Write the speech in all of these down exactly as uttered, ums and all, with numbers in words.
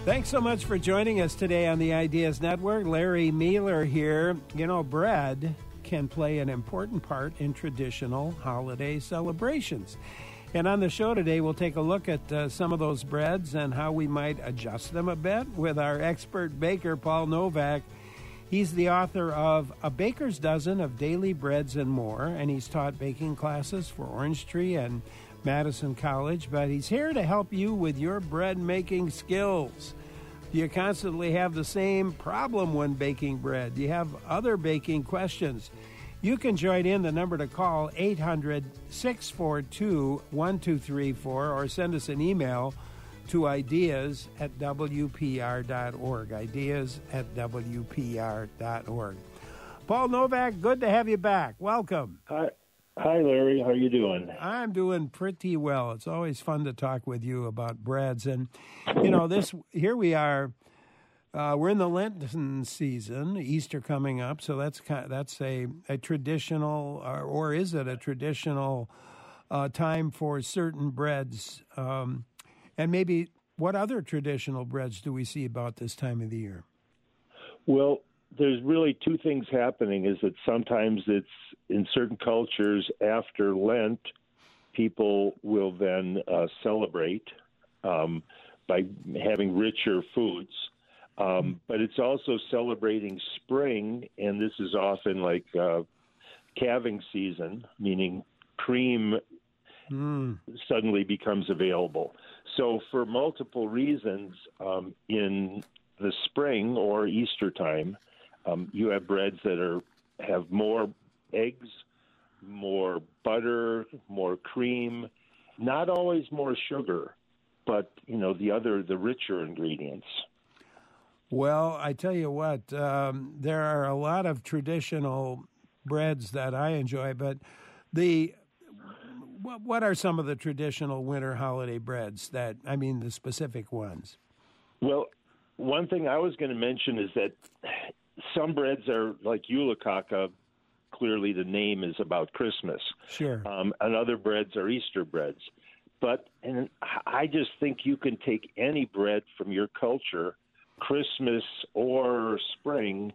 Thanks so much for joining us today on the Ideas Network. Larry Mueller here. You know, bread can play an important part in traditional holiday celebrations. And on the show today, we'll take a look at uh, some of those breads and how we might adjust them a bit with our expert baker, Paul Novak. He's the author of A Baker's Dozen of Daily Breads and More, and he's taught baking classes for Orange Tree and Madison College, but he's here to help you with your bread-making skills. Do you constantly have the same problem when baking bread? Do you have other baking questions? You can join in. The number to call, eight hundred, six four two, one two three four, or send us an email to ideas at w p r dot org, ideas at w p r dot org. Paul Novak, good to have you back. Welcome. Hi. Hi, Larry. How are you doing? I'm doing pretty well. It's always fun to talk with you about breads. And, you know, this here we are. Uh, we're in the Lenten season, Easter coming up. So that's kind of, that's a, a traditional, or, or is it a traditional uh, time for certain breads? Um, and maybe what other traditional breads do we see about this time of the year? Well, there's really two things happening. Is that sometimes it's in certain cultures after Lent, people will then uh, celebrate um, by having richer foods. Um, but it's also celebrating spring, and this is often like uh, calving season, meaning cream mm. suddenly becomes available. So for multiple reasons, um, in the spring or Easter time, Um, you have breads that are have more eggs, more butter, more cream, not always more sugar, but, you know, the other, the richer ingredients. Well, I tell you what, um, there are a lot of traditional breads that I enjoy, but the what, what are some of the traditional winter holiday breads that, I mean, the specific ones? Well, one thing I was going to mention is that some breads are like Julekaka. Clearly, the name is about Christmas. Sure. Um, and other breads are Easter breads. But and I just think you can take any bread from your culture, Christmas or spring,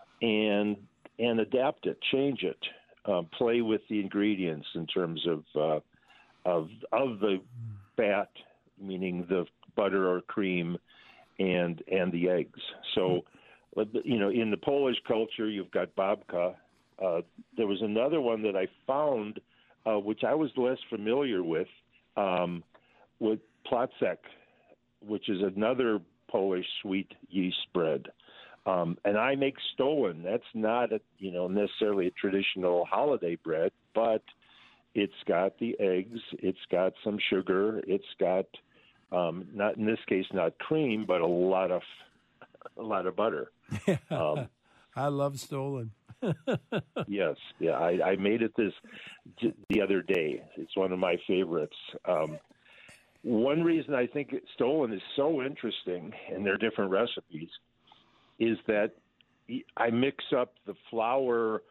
and and adapt it, change it, uh, play with the ingredients in terms of uh, of of the fat, meaning the butter or cream, and and the eggs. So. You know, in the Polish culture, you've got babka. Uh, there was another one that I found, uh, which I was less familiar with, um, with placek, which is another Polish sweet yeast bread. Um, and I make stollen. That's not, a, you know, necessarily a traditional holiday bread, but it's got the eggs, it's got some sugar, it's got, um, not in this case, not cream, but a lot of a lot of butter. Um, I love stollen. Yes, yeah, I, I made it this the other day. It's one of my favorites. Um, one reason I think stollen is so interesting, and there are different recipes, is that I mix up the flour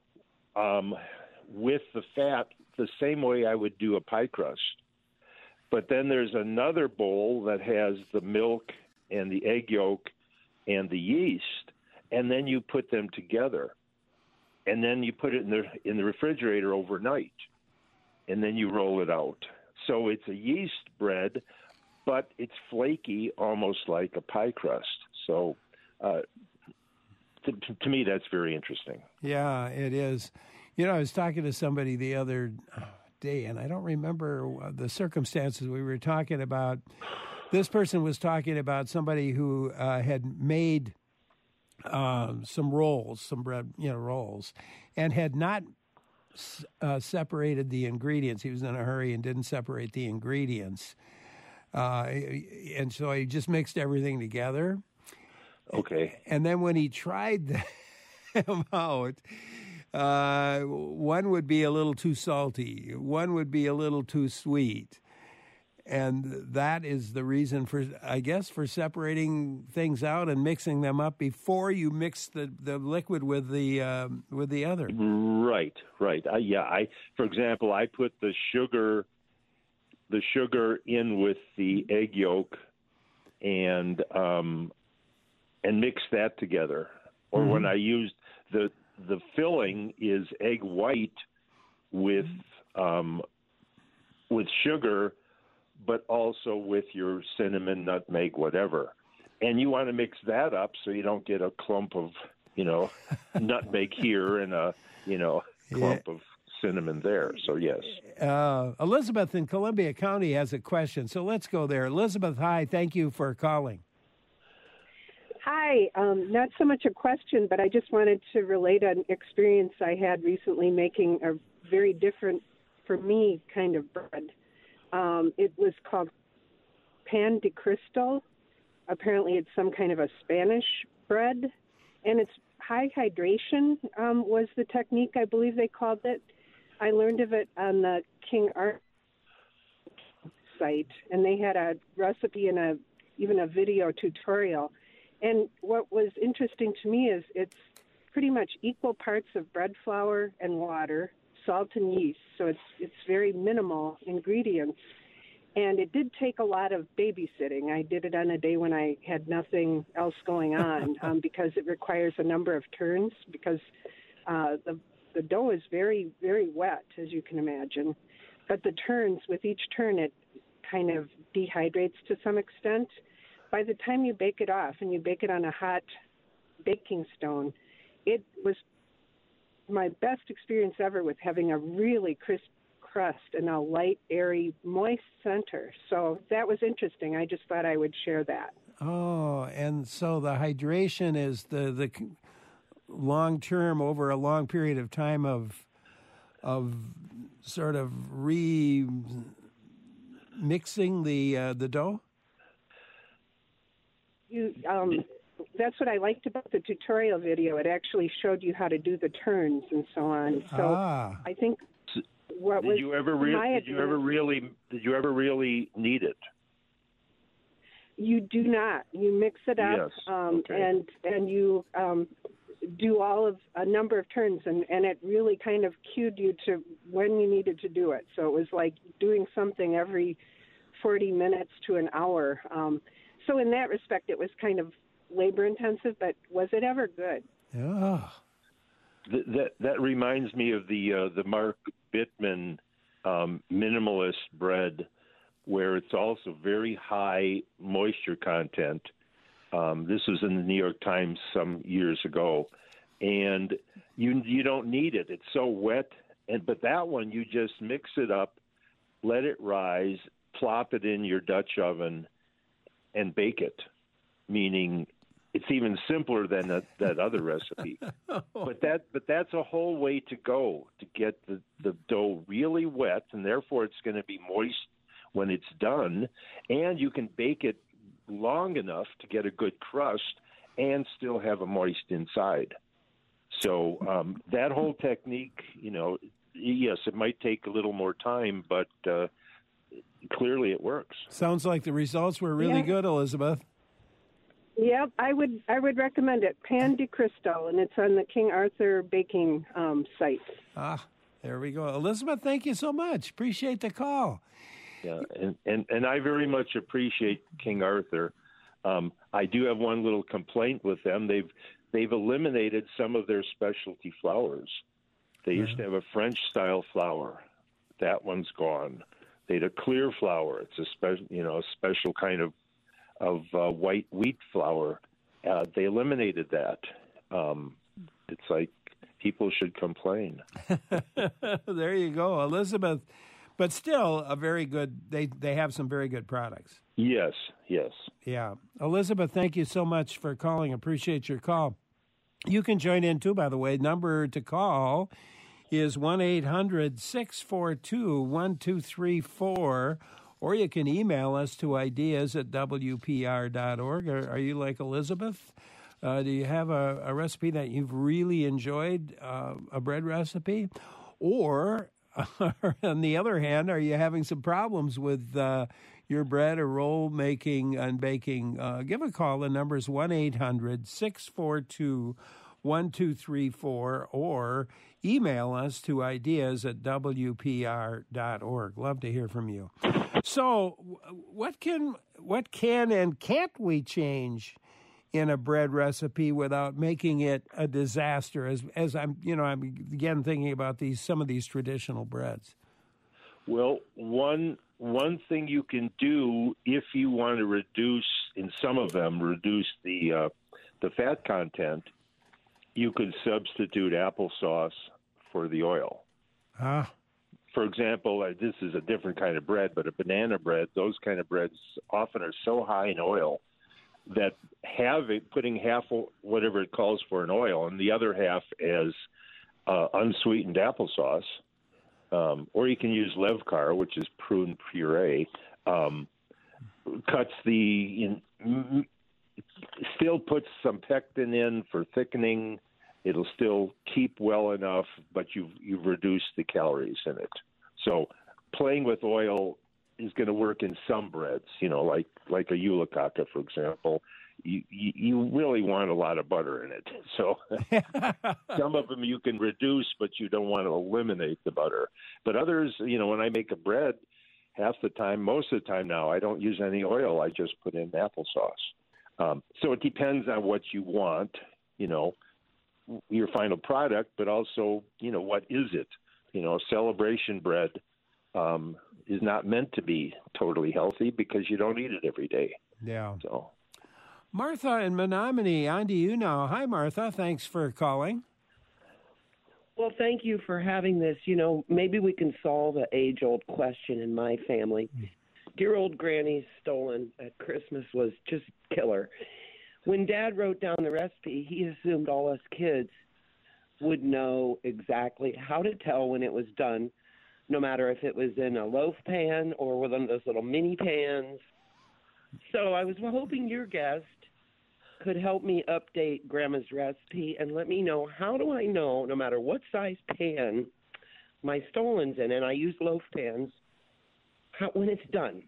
um, with the fat the same way I would do a pie crust. But then there's another bowl that has the milk and the egg yolk and the yeast, and then you put them together, and then you put it in the in the refrigerator overnight, and then you roll it out. So it's a yeast bread, but it's flaky, almost like a pie crust. So uh, to, to me, that's very interesting. Yeah, it is. You know, I was talking to somebody the other day, and I don't remember the circumstances we were talking about. This person was talking about somebody who uh, had made um, some rolls, some bread, you know, rolls, and had not uh, separated the ingredients. He was in a hurry and didn't separate the ingredients. Uh, and so he just mixed everything together. Okay. And then when he tried them out, uh, one would be a little too salty. One would be a little too sweet. And that is the reason for, I guess, for separating things out and mixing them up before you mix the, the liquid with the um, with the other. Right, right. Uh, yeah, I, for example, I put the sugar, the sugar in with the egg yolk, and um, and mix that together. Or Mm-hmm. when I used the the filling is egg white with um, with sugar, but also with your cinnamon, nutmeg, whatever. And you want to mix that up so you don't get a clump of, you know, nutmeg here and a, you know, clump Yeah. of cinnamon there. So, yes. Uh, Elizabeth in Columbia County has a question, so let's go there. Elizabeth, hi. Thank you for calling. Hi, um, not so much a question, but I just wanted to relate an experience I had recently making a very different, for me, kind of bread. Um, it was called Pan de Cristal. Apparently it's some kind of a Spanish bread, and it's high hydration um, was the technique, I believe they called it. I learned of it on the King Art site, and they had a recipe and a even a video tutorial. And what was interesting to me is it's pretty much equal parts of bread flour and water, salt and yeast. So it's it's very minimal ingredients. And it did take a lot of babysitting. I did it on a day when I had nothing else going on um, because it requires a number of turns because uh, the the dough is very, very wet, as you can imagine. But the turns, with each turn, it kind of dehydrates to some extent. By the time you bake it off and you bake it on a hot baking stone, it was my best experience ever with having a really crisp crust and a light, airy, moist center. So that was interesting. I just thought I would share that. Oh, and so the hydration is the the long term over a long period of time of of sort of re mixing the uh, the dough. You, um, that's what I liked about the tutorial video. It actually showed you how to do the turns and so on. So Ah. I think what Did was you ever re- my did you ever really did you ever really need it? You do not. You mix it up, Yes. um, Okay. and and you um, do all of a number of turns, and, and it really kind of cued you to when you needed to do it. So it was like doing something every forty minutes to an hour. Um, so in that respect, it was kind of labor intensive, but was it ever good? Yeah. Th- that that reminds me of the uh, the Mark Bittman um, minimalist bread, where it's also very high moisture content. Um, this was in the New York Times some years ago, and you you don't need it. It's so wet, and but that one you just mix it up, let it rise, plop it in your Dutch oven, and bake it. Meaning, it's even simpler than that, that other recipe. But that but that's a whole way to go to get the, the dough really wet, and therefore it's going to be moist when it's done, and you can bake it long enough to get a good crust and still have a moist inside. So um, that whole technique, you know, yes, it might take a little more time, but uh, clearly it works. Sounds like the results were really Yeah. good, Elizabeth. Yep, I would I would recommend it. Pan de Cristal, and it's on the King Arthur baking um, site. Ah, there we go. Elizabeth, thank you so much. Appreciate the call. Yeah, and, and, and I very much appreciate King Arthur. Um, I do have one little complaint with them. They've they've eliminated some of their specialty flours. They used to have a French style flour. That one's gone. They had a clear flour. It's a special, you know, a special kind of of uh, white wheat flour. Uh, they eliminated that. Um, it's like people should complain. There you go, Elizabeth. But still, a very good. They they have some very good products. Yes, yes. Yeah, Elizabeth, thank you so much for calling. Appreciate your call. You can join in too, by the way. Number to call is one eight hundred six four two one two three four, or you can email us to ideas at w p r dot org. Are, are you like Elizabeth? Uh, do you have a, a recipe that you've really enjoyed, uh, a bread recipe? Or, on the other hand, are you having some problems with uh, your bread or roll making and baking? Uh, give a call. The number is one eight hundred six four two one two three four, or email us to ideas at w p r dot org. Love to hear from you. So, what can what can and can't we change in a bread recipe without making it a disaster? As as I'm, you know, I'm again thinking about these some of these traditional breads. Well, one one thing you can do if you want to reduce, in some of them, reduce the uh, the fat content, you could substitute applesauce for the oil. Ah. For example, uh, this is a different kind of bread, but a banana bread, those kind of breads often are so high in oil that have it, putting half whatever it calls for in oil and the other half as uh, unsweetened applesauce, um, or you can use Levcar, which is prune puree, um, cuts the in, m- still puts some pectin in for thickening. It'll still keep well enough, but you've you've reduced the calories in it. So playing with oil is going to work in some breads, you know, like like a Yulicaca, for example. You, you you really want a lot of butter in it. So some of them you can reduce, but you don't want to eliminate the butter. But others, you know, when I make a bread, half the time, most of the time now, I don't use any oil. I just put in applesauce. Um, so it depends on what you want, you know, your final product, but also, you know, what is it? You know, celebration bread um, is not meant to be totally healthy because you don't eat it every day. Yeah. So, Martha in Menominee, on to you now. Hi, Martha. Thanks for calling. Well, thank you for having this. You know, maybe we can solve an age-old question in my family. Dear old Granny's Stollen at Christmas was just killer. When Dad wrote down the recipe, he assumed all us kids would know exactly how to tell when it was done, no matter if it was in a loaf pan or one of those little mini pans. So I was hoping your guest could help me update Grandma's recipe and let me know, how do I know, no matter what size pan my Stollen's in, and I use loaf pans, how, when it's done?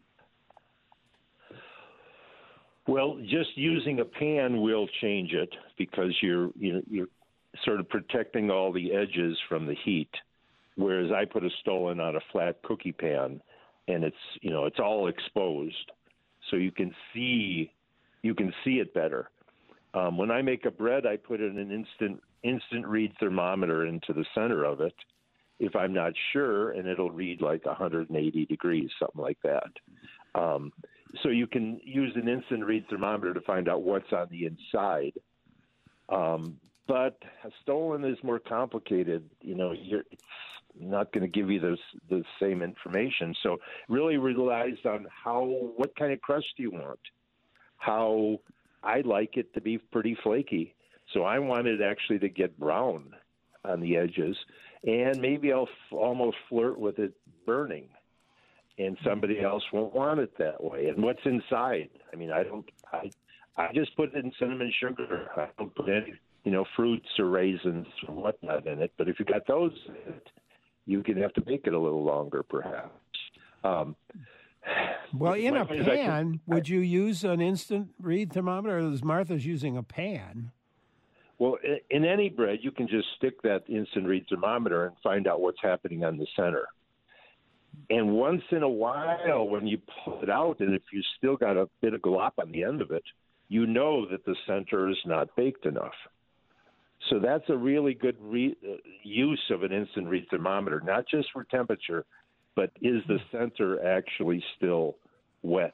well, just using a pan will change it because you're you know, you're sort of protecting all the edges from the heat, whereas I put a Stollen on a flat cookie pan, and it's you know it's all exposed, so you can see you can see it better. Um, when I make a bread, I put in an instant instant read thermometer into the center of it, if I'm not sure, and it'll read like one hundred eighty degrees, something like that. Um, so you can use an instant read thermometer to find out what's on the inside. Um, but a Stollen is more complicated. You know, you're it's not going to give you the the same information. So it really relies on how what kind of crust you want. How I like it to be pretty flaky. So I want it actually to get brown on the edges, and maybe I'll f- almost flirt with it burning, and somebody else won't want it that way. And what's inside? I mean, I don't. I I just put in cinnamon sugar. I don't put any, you know, fruits or raisins or whatnot in it. But if you got those in it, you can have to make it a little longer, perhaps. Um, Well, in a can- pan, would you use an instant read thermometer? Or is Martha's using a pan? Well, i- in any bread, you can just stick that instant read thermometer and find out what's happening on the center. And once in a while, when you pull it out, and if you still got a bit of glop on the end of it, you know that the center is not baked enough. So that's a really good re- uh, use of an instant read thermometer, not just for temperature, but is the center actually still wet?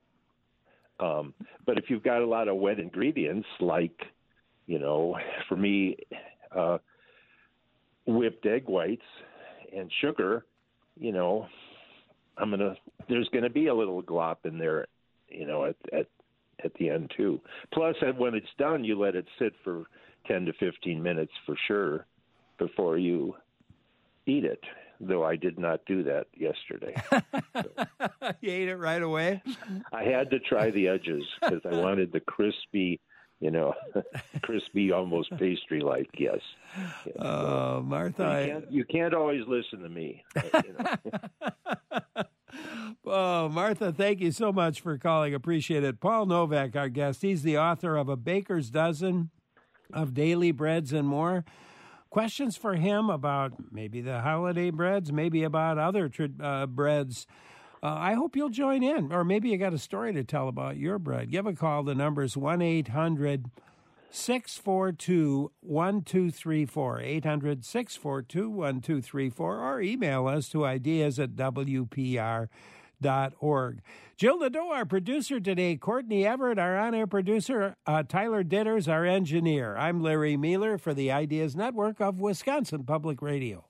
Um, but if you've got a lot of wet ingredients, like, you know, for me, uh, whipped egg whites and sugar, you know, I'm gonna. There's going to be a little glop in there, you know, at at at the end too. Plus, when it's done, you let it sit for ten to fifteen minutes for sure before you eat it. Though I did not do that yesterday. You ate it right away? I had to try the edges because I wanted the crispy, you know, crispy, almost pastry-like. Yes. yes. Oh, Martha. You can't, you can't always listen to me. You know. Oh, Martha, thank you so much for calling. Appreciate it. Paul Novak, our guest. He's the author of A Baker's Dozen of Daily Breads and More. Questions for him about maybe the holiday breads, maybe about other uh, breads Uh, I hope you'll join in, or maybe you got a story to tell about your bread. Give a call. The number's one eight hundred six four two one two three four, eight hundred six four two one two three four, or email us to ideas at W P R dot org. Jill Nadeau, our producer today, Courtney Everett, our on-air producer, uh, Tyler Ditters, our engineer. I'm Larry Mueller for the Ideas Network of Wisconsin Public Radio.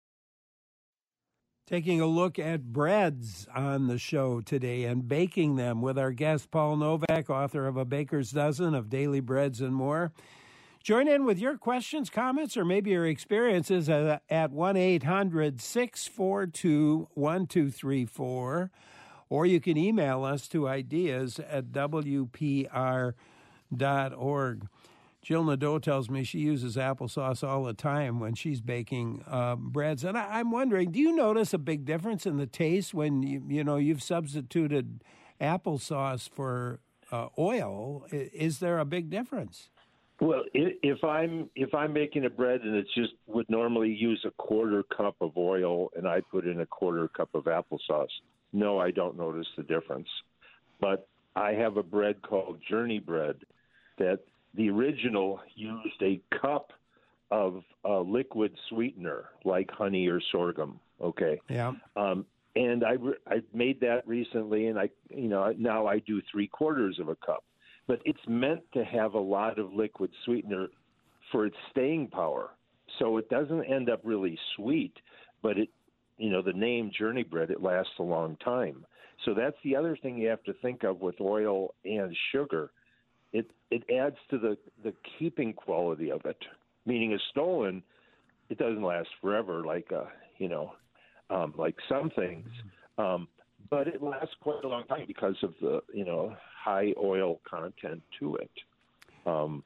Taking a look at breads on the show today and baking them with our guest, Paul Novak, author of A Baker's Dozen of Daily Breads and More. Join in with your questions, comments, or maybe your experiences at one eight hundred six four two one two three four, or you can email us to ideas at W P R dot org. Jill Nadeau tells me she uses applesauce all the time when she's baking uh, breads. And I, I'm wondering, do you notice a big difference in the taste when, you, you know, you've substituted applesauce for uh, oil? Is there a big difference? Well, if I'm if I'm making a bread and it's just would normally use a quarter cup of oil and I put in a quarter cup of applesauce, no, I don't notice the difference. But I have a bread called Journey Bread that the original used a cup of uh, liquid sweetener like honey or sorghum. Okay. Yeah. Um, and I re- I made that recently, and I you know now I do three quarters of a cup. But it's meant to have a lot of liquid sweetener for its staying power. So it doesn't end up really sweet, but it, you know, the name Journey Bread, it lasts a long time. So that's the other thing you have to think of with oil and sugar. It it adds to the, the keeping quality of it, meaning a Stollen, it doesn't last forever like, uh, you know, um, like some things. Um, but it lasts quite a long time because of the, you know, high oil content to it. Um,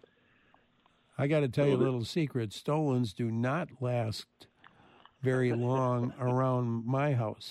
I got to tell you a little secret. Stollens do not last very long around my house.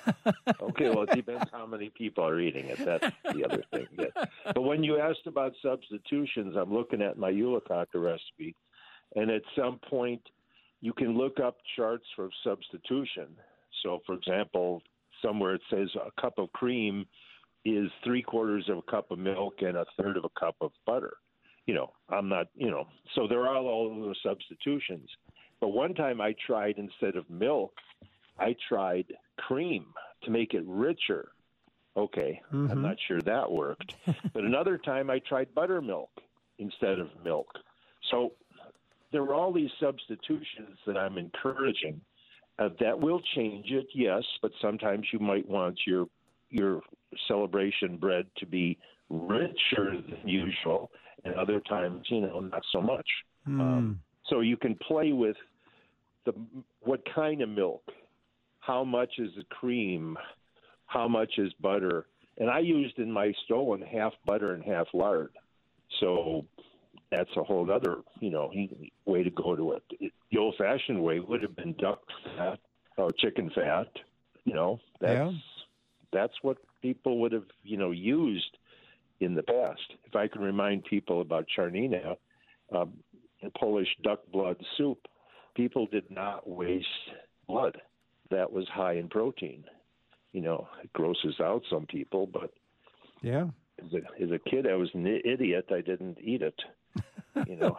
Okay, well, it depends how many people are eating it. That's the other thing. Yeah. But when you asked about substitutions, I'm looking at my Ulakaka recipe, and at some point you can look up charts for substitution. So, for example, somewhere it says a cup of cream is three quarters of a cup of milk and a third of a cup of butter. You know, I'm not, you know, so there are all those substitutions. But one time I tried, instead of milk, I tried cream to make it richer. Okay, mm-hmm. I'm not sure that worked. But another time I tried buttermilk instead of milk. So there were all these substitutions that I'm encouraging uh, that will change it, yes, but sometimes you might want your your celebration bread to be richer than usual, and other times, you know, not so much. Mm. Um, so you can play with the what kind of milk, how much is the cream, how much is butter. And I used in my Stollen half butter and half lard. So that's a whole other, you know, way to go to it. The old-fashioned way would have been duck fat or chicken fat. You know, that's yeah. that's what people would have, you know, used in the past. If I can remind people about czarnina, um, Polish duck blood soup, people did not waste blood. That was high in protein. You know, it grosses out some people, but yeah, as a, as a kid, I was an idiot. I didn't eat it. You know,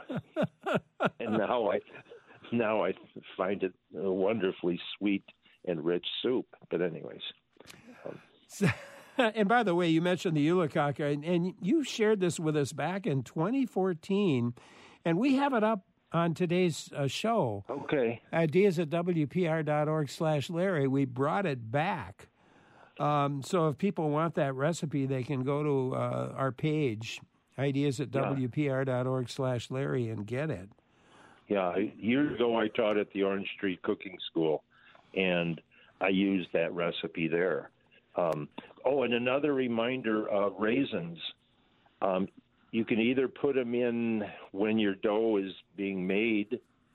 and now I now I find it a wonderfully sweet and rich soup. But anyways. Um, so, and by the way, you mentioned the Ulakaka, and, and you shared this with us back in twenty fourteen, and we have it up on today's uh, show. Okay. Ideas at W P R dot org slash Larry. We brought it back. Um, so if people want that recipe, they can go to uh, our page, ideas at yeah. W P R dot org slash Larry, and get it. Yeah. Years ago, I taught at the Orange Street Cooking School, and I used that recipe there. Um, oh, and another reminder, uh, raisins. Um, you can either put them in when your dough is being made,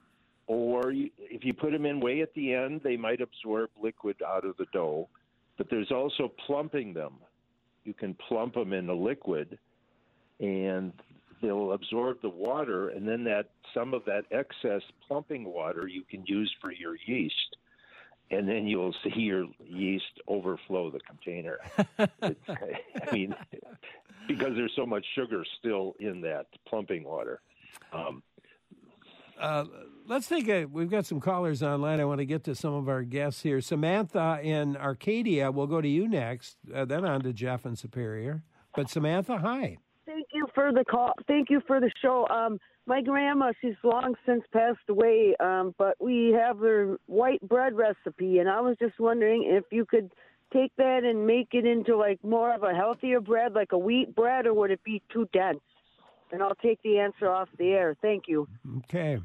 or you, if you put them in way at the end, they might absorb liquid out of the dough. But there's also plumping them. You can plump them in the liquid, and they'll absorb the water, and then that some of that excess plumping water you can use for your yeast. and then you'll see your yeast overflow the container. It's, I mean, because there's so much sugar still in that plumping water. Um, uh, let's take a, we've got some callers online. I want to get to some of our guests here. Samantha in Arcadia, we'll go to you next, uh, then on to Jeff in Superior. But Samantha, hi. Thank you for the call. Thank you for the show. Um, my grandma, she's long since passed away, um, but we have her white bread recipe, and I was just wondering if you could take that and make it into like more of a healthier bread, like a wheat bread, or would it be too dense? And I'll take the answer off the air. Thank you. Okay.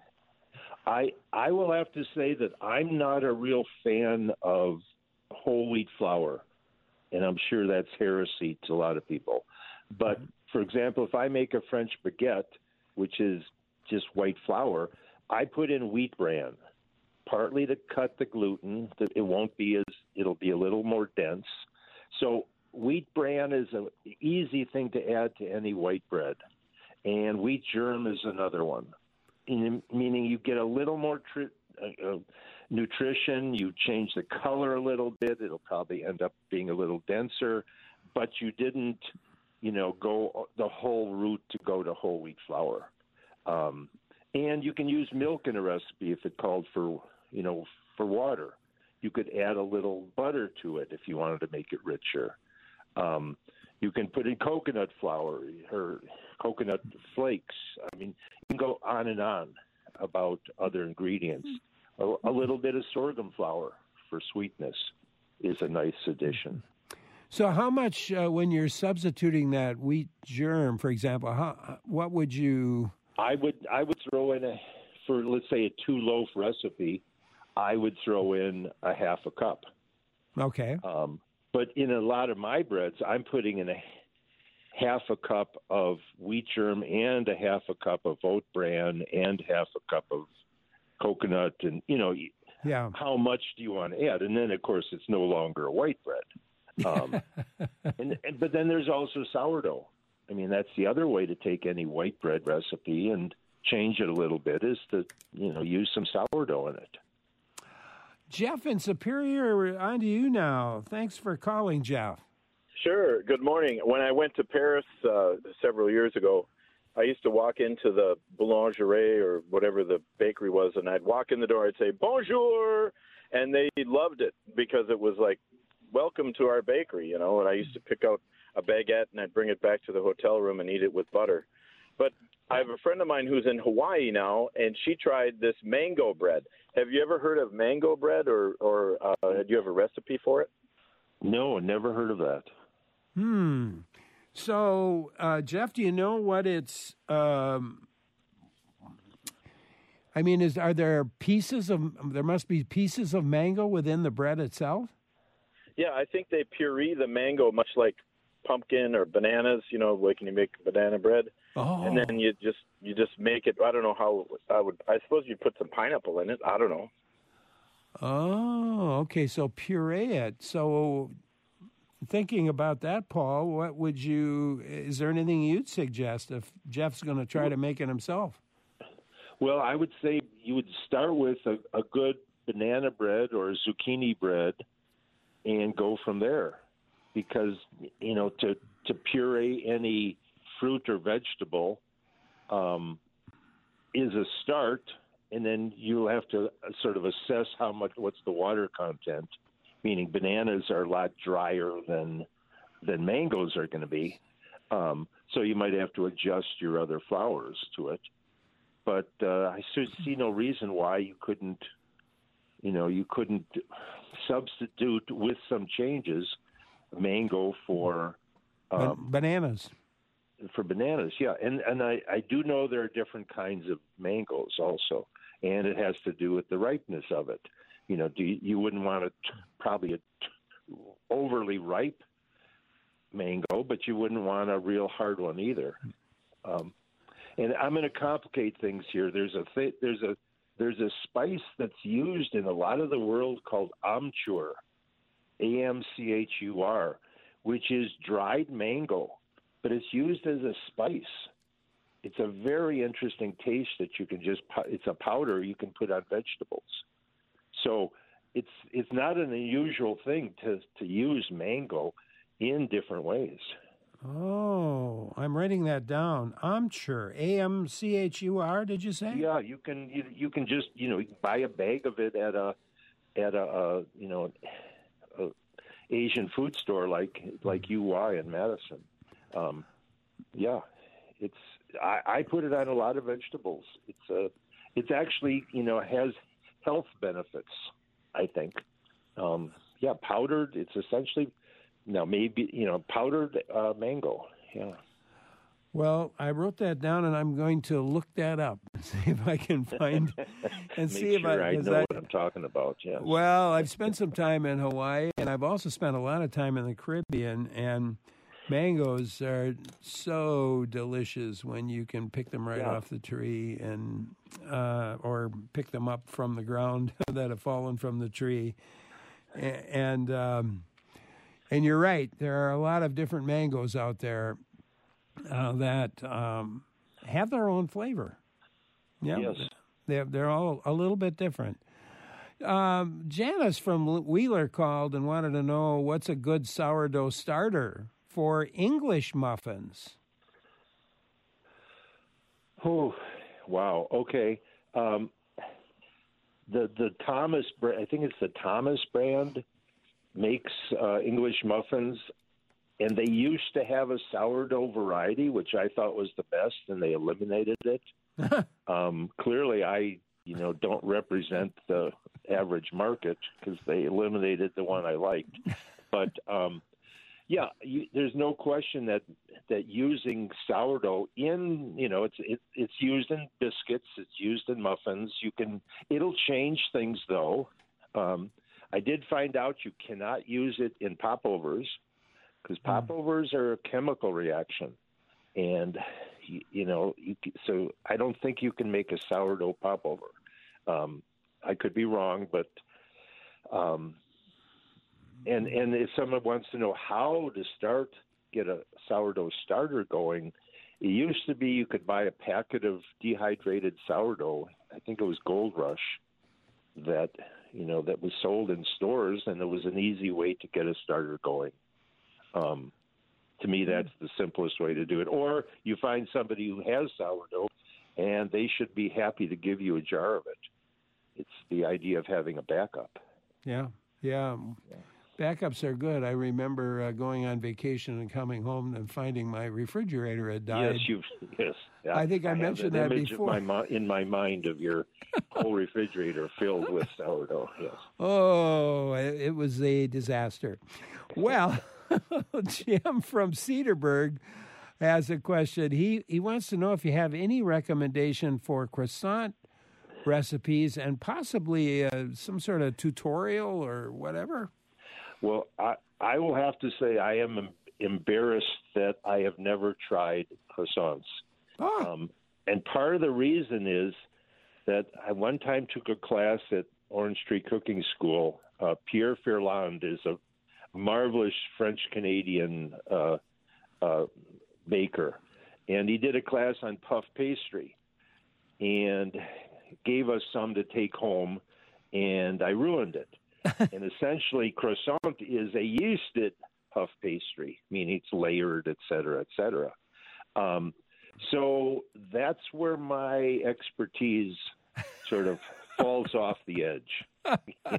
I I will have to say that I'm not a real fan of whole wheat flour, and I'm sure that's heresy to a lot of people. But, for example, if I make a French baguette, which is just white flour, I put in wheat bran, partly to cut the gluten, that it won't be as, it'll be a little more dense. So wheat bran is an easy thing to add to any white bread, and wheat germ is another one, in, meaning you get a little more tri- uh, uh, nutrition, you change the color a little bit, it'll probably end up being a little denser, but you didn't, you know, go the whole route to go to whole wheat flour. Um, and you can use milk in a recipe if it called for, you know, for water. You could add a little butter to it if you wanted to make it richer. Um, you can put in coconut flour or coconut flakes. I mean, you can go on and on about other ingredients. A, a little bit of sorghum flour for sweetness is a nice addition. So how much, uh, when you're substituting that wheat germ, for example, how, what would you... I would I would throw in, a for let's say a two-loaf recipe, I would throw in a half a cup. Okay. Um, but in a lot of my breads, I'm putting in a half a cup of wheat germ and a half a cup of oat bran and half a cup of coconut. And, you know, yeah. How much do you want to add? And then, of course, it's no longer a white bread. Um, and, and but then there's also sourdough. I mean, that's the other way to take any white bread recipe and change it a little bit is to, you know, use some sourdough in it. Jeff in Superior, on to you now. Thanks for calling, Jeff. Sure. Good morning. When I went to Paris uh, several years ago, I used to walk into the boulangerie or whatever the bakery was, and I'd walk in the door, I'd say, bonjour, and they loved it because it was like, welcome to our bakery, you know, and I used to pick out a baguette and I'd bring it back to the hotel room and eat it with butter. But I have a friend of mine who's in Hawaii now, and she tried this mango bread. Have you ever heard of mango bread, or, or uh, do you have a recipe for it? No, never heard of that. Hmm. So, uh, Jeff, do you know what it's... Um, I mean, is are there pieces of... There must be pieces of mango within the bread itself? Yeah, I think they puree the mango much like pumpkin or bananas, you know, like when you make banana bread. Oh. And then you just you just make it. I don't know how I would. I suppose you'd put some pineapple in it. I don't know. Oh, okay. So puree it. So thinking about that, Paul, what would you? Is there anything you'd suggest if Jeff's going to try to make it himself? Well, I would say you would start with a, a good banana bread or a zucchini bread, and go from there, because you know to to puree any fruit or vegetable um, is a start, and then you'll have to sort of assess how much what's the water content. Meaning, bananas are a lot drier than than mangoes are going to be, um, so you might have to adjust your other flours to it. But uh, I see no reason why you couldn't. You know, you couldn't substitute with some changes mango for um, bananas. For bananas, yeah, and and I, I do know there are different kinds of mangoes also, and it has to do with the ripeness of it. You know, do you, you wouldn't want a probably a overly ripe mango, but you wouldn't want a real hard one either. Um, and I'm going to complicate things here. There's a th- there's a There's a spice that's used in a lot of the world called amchur, A M C H U R, which is dried mango, but it's used as a spice. It's a very interesting taste that you can just, it's a powder you can put on vegetables. So it's it's not an unusual thing to to use mango in different ways. Oh, I'm writing that down. Amchur, A M C H U R. Did you say? Yeah, you can you, you can just you know buy a bag of it at a at a uh, you know a Asian food store like like U Y in Madison. Um, yeah, it's I, I put it on a lot of vegetables. It's a it's actually you know has health benefits. I think. Um, yeah, powdered. It's essentially now maybe you know powdered uh, mango. Yeah. Well, I wrote that down, and I'm going to look that up and see if I can find and see Make if sure I, I know I, what I'm talking about. Yeah. Well, I've spent some time in Hawaii, and I've also spent a lot of time in the Caribbean, and mangoes are so delicious when you can pick them right Yeah. off the tree and uh, or pick them up from the ground that have fallen from the tree. A- And um, and you're right, there are a lot of different mangoes out there uh, that um, have their own flavor. Yeah, Yes. they're they're all a little bit different. Um, Janice from Wheeler called and wanted to know what's a good sourdough starter for English muffins. Oh, wow. Okay. Um, the the Thomas, bra- I think it's the Thomas brand, makes uh, English muffins, and they used to have a sourdough variety, which I thought was the best, and they eliminated it. um, clearly, I you know don't represent the average market because they eliminated the one I liked. But um, yeah, you, there's no question that that using sourdough in you know it's it, it's used in biscuits, it's used in muffins. You can it'll change things though. Um, I did find out you cannot use it in popovers because popovers are a chemical reaction, and you, you know you, so I don't think you can make a sourdough popover. Um, I could be wrong, but. Um, And and if someone wants to know how to start, get a sourdough starter going, it used to be you could buy a packet of dehydrated sourdough. I think it was Gold Rush that you know that was sold in stores, and it was an easy way to get a starter going. Um, to me, that's the simplest way to do it. Or you find somebody who has sourdough, and they should be happy to give you a jar of it. It's the idea of having a backup. Yeah, yeah. Backups are good. I remember uh, going on vacation and coming home and finding my refrigerator had died. Yes, you've yes. I think I, have mentioned an that image before. Of my, mi- in my mind of your whole refrigerator filled with sourdough. Yes. Oh, it it was a disaster. Well, Jim from Cedarburg has a question. He he wants to know if you have any recommendation for croissant recipes and possibly uh, some sort of tutorial or whatever. Well, I, I will have to say I am em- embarrassed that I have never tried croissants. Oh. Um, and part of the reason is that I one time took a class at Orange Tree Cooking School. Uh, Pierre Ferland is a marvelous French-Canadian uh, uh, baker. And he did a class on puff pastry and gave us some to take home, and I ruined it. And essentially, croissant is a yeasted puff pastry, meaning it's layered, et cetera, et cetera. Um, so that's where my expertise sort of falls off the edge.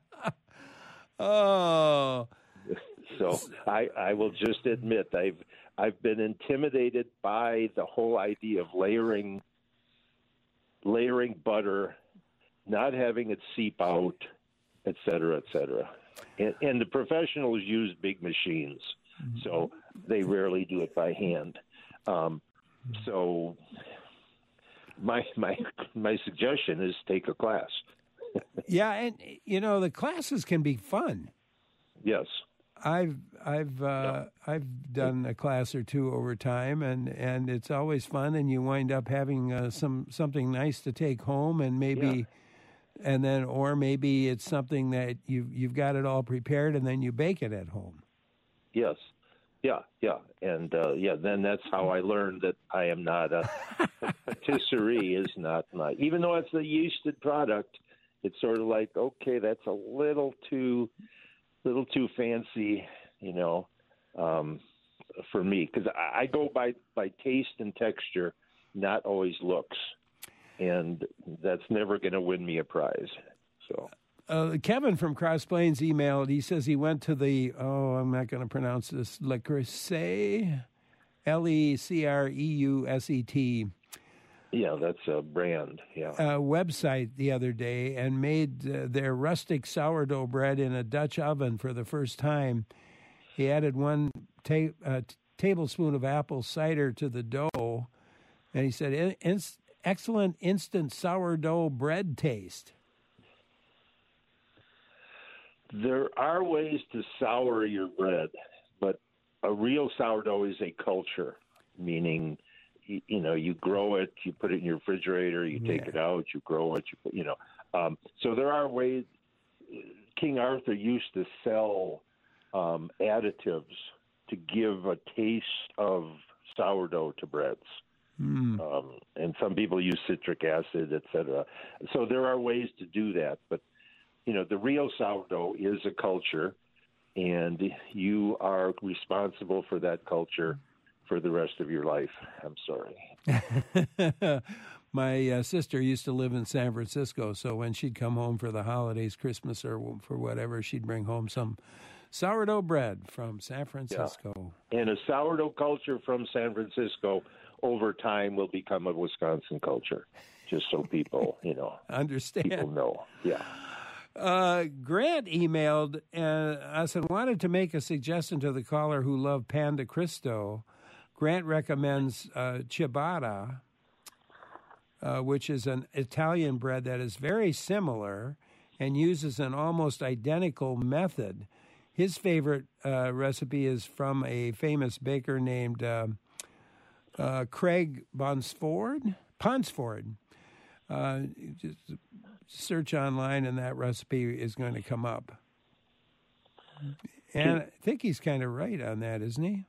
Oh. So I, I will just admit I've I've been intimidated by the whole idea of layering layering butter, not having it seep out, et cetera, et cetera. And, and the professionals use big machines, so they rarely do it by hand. Um, so my my my suggestion is take a class. Yeah, and you know the classes can be fun. Yes. I've I've uh, I've done a class or two over time, and, and it's always fun, and you wind up having uh, some something nice to take home, and maybe, Yeah. and then or maybe it's something that you you've got it all prepared, and then you bake it at home. Yes. Yeah, yeah, and uh, yeah. Then that's how I learned that I am not a patisserie is not my. Even though it's a yeasted product, it's sort of like, okay, that's a little too, little too fancy, you know, um, for me, because I, I go by by taste and texture, not always looks, and that's never going to win me a prize. So. Uh, Kevin from Cross Plains emailed. He says he went to the, oh, I'm not going to pronounce this, Le Creuset, L E C R E U S E T. Yeah, that's a brand, yeah. Uh, website the other day and made uh, their rustic sourdough bread in a Dutch oven for the first time. He added one ta- uh, t- tablespoon of apple cider to the dough, and he said, in- in- excellent instant sourdough bread taste. There are ways to sour your bread, but a real sourdough is a culture, meaning, you, you know, you grow it, you put it in your refrigerator, you take Yeah. it out, you grow it, you put, you know. Um, so there are ways. King Arthur used to sell um, additives to give a taste of sourdough to breads. Mm. Um, and some people use citric acid, et cetera. So there are ways to do that, but you know, the real sourdough is a culture, and you are responsible for that culture for the rest of your life. I'm sorry. My uh, sister used to live in San Francisco, so when she'd come home for the holidays, Christmas or for whatever, she'd bring home some sourdough bread from San Francisco. Yeah. And a sourdough culture from San Francisco over time will become a Wisconsin culture, just so people, you know, Understand. people know. Yeah. Uh, Grant emailed uh, us and wanted to make a suggestion to the caller who loved Pan de Cristo. Grant recommends uh, ciabatta, uh, which is an Italian bread that is very similar and uses an almost identical method. His favorite uh, recipe is from a famous baker named uh, uh, Craig Bonsford. Ponsford. Uh, just search online, and that recipe is going to come up. And I think he's kind of right on that, isn't he?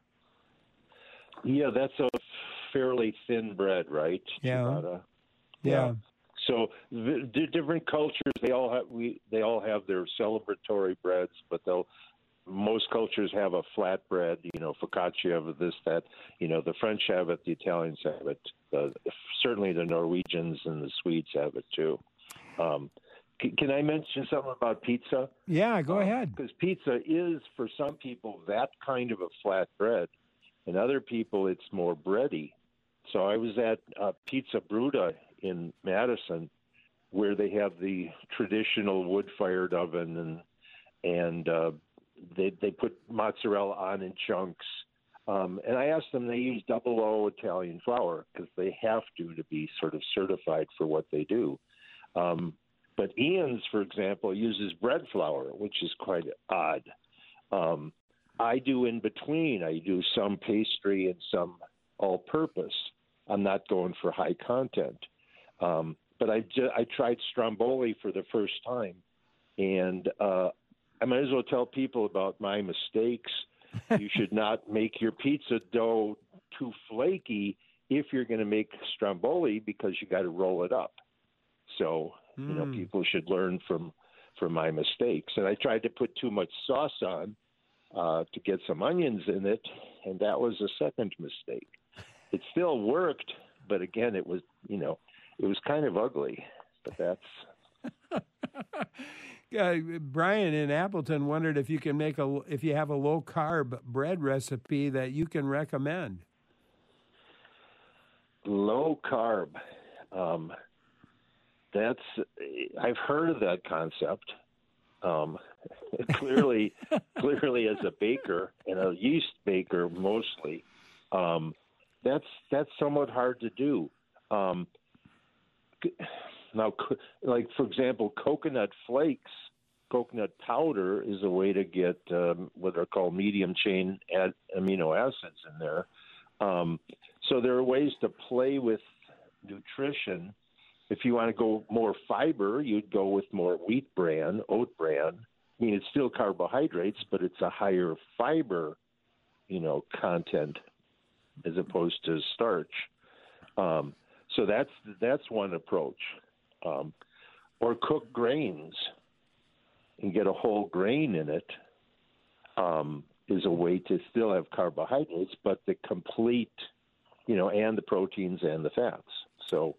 Yeah, that's a fairly thin bread, right? Yeah. Ciabatta. Yeah. Yeah. So the, the different cultures, they all have we they all have their celebratory breads, but they'll most cultures have a flat bread, you know, focaccia, this, that. You know, the French have it, the Italians have it. Uh, certainly the Norwegians and the Swedes have it, too. Um, can, can I mention something about pizza? Yeah, go um, ahead. Because pizza is, for some people, that kind of a flat bread. And other people, it's more bready. So I was at uh, Pizza Bruta in Madison, where they have the traditional wood-fired oven, and and uh, they they put mozzarella on in chunks. Um, and I asked them, they use double O Italian flour because they have to to be sort of certified for what they do. Um, but Ian's, for example, uses bread flour, which is quite odd. Um, I do in between. I do some pastry and some all-purpose. I'm not going for high content. Um, but I, ju- I tried Stromboli for the first time, and uh, I might as well tell people about my mistakes. You should not make your pizza dough too flaky if you're going to make Stromboli, because you got to roll it up. So, mm. you know, people should learn from, from my mistakes. And I tried to put too much sauce on uh, to get some onions in it, and that was a second mistake. It still worked, but again, it was, you know, it was kind of ugly, but that's... Uh, Brian in Appleton wondered if you can make a if you have a low carb bread recipe that you can recommend. Low carb, um, that's I've heard of that concept. Um, clearly, clearly, as a baker and a yeast baker mostly, um, that's that's somewhat hard to do. Um, Now, like, for example, coconut flakes, coconut powder is a way to get um, what are called medium-chain ad- amino acids in there. Um, so there are ways to play with nutrition. If you want to go more fiber, you'd go with more wheat bran, oat bran. I mean, it's still carbohydrates, but it's a higher fiber, you know, content as opposed to starch. Um, so that's that's one approach. Um, or cook grains and get a whole grain in it um, is a way to still have carbohydrates, but the complete, you know, and the proteins and the fats. So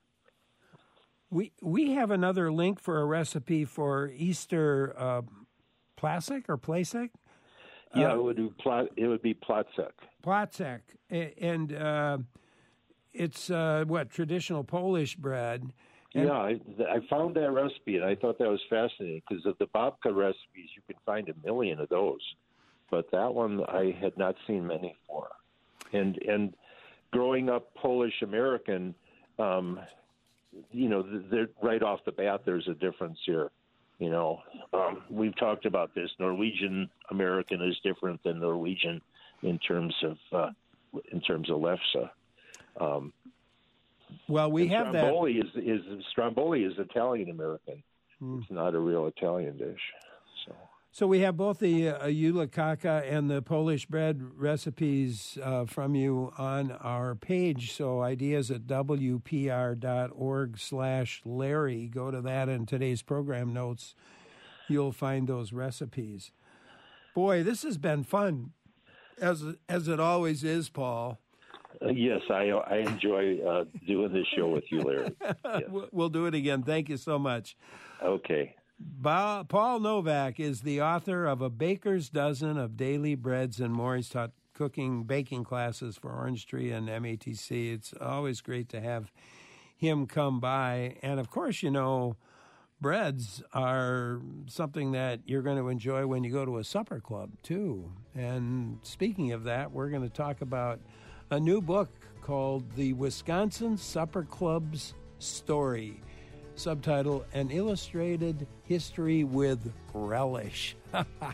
we we have another link for a recipe for Easter uh, Plasek or Plasek. Yeah, uh, it would be plat, it would be Platzek. Platzek, and uh, it's uh, what traditional Polish bread. And yeah, I, I found that recipe, and I thought that was fascinating because of the babka recipes, you can find a million of those, but that one I had not seen many for. And and growing up Polish American, um, you know, they're, right off the bat, there's a difference here. You know, um, we've talked about this. Norwegian American is different than Norwegian in terms of uh, in terms of lefse. Um, well, we have Stromboli that. is is Stromboli is Italian American. Mm. It's not a real Italian dish. So, so we have both the uh, Yulakaka and the Polish bread recipes uh, from you on our page. So ideas at W P R dot org slash Larry. Go to that in today's program notes. You'll find those recipes. Boy, this has been fun, as as it always is, Paul. Uh, yes, I I enjoy uh, doing this show with you, Larry. Yes. We'll do it again. Thank you so much. Okay. Ba- Paul Novak is the author of A Baker's Dozen of Daily Breads and More. He's taught cooking, baking classes for Orange Tree and M A T C. It's always great to have him come by. And, of course, you know, breads are something that you're going to enjoy when you go to a supper club, too. And speaking of that, we're going to talk about a new book called The Wisconsin Supper Club's Story, subtitle, An Illustrated History with Relish.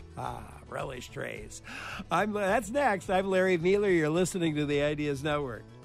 Relish trays. I'm, that's next. I'm Larry Mueller. You're listening to the Ideas Network.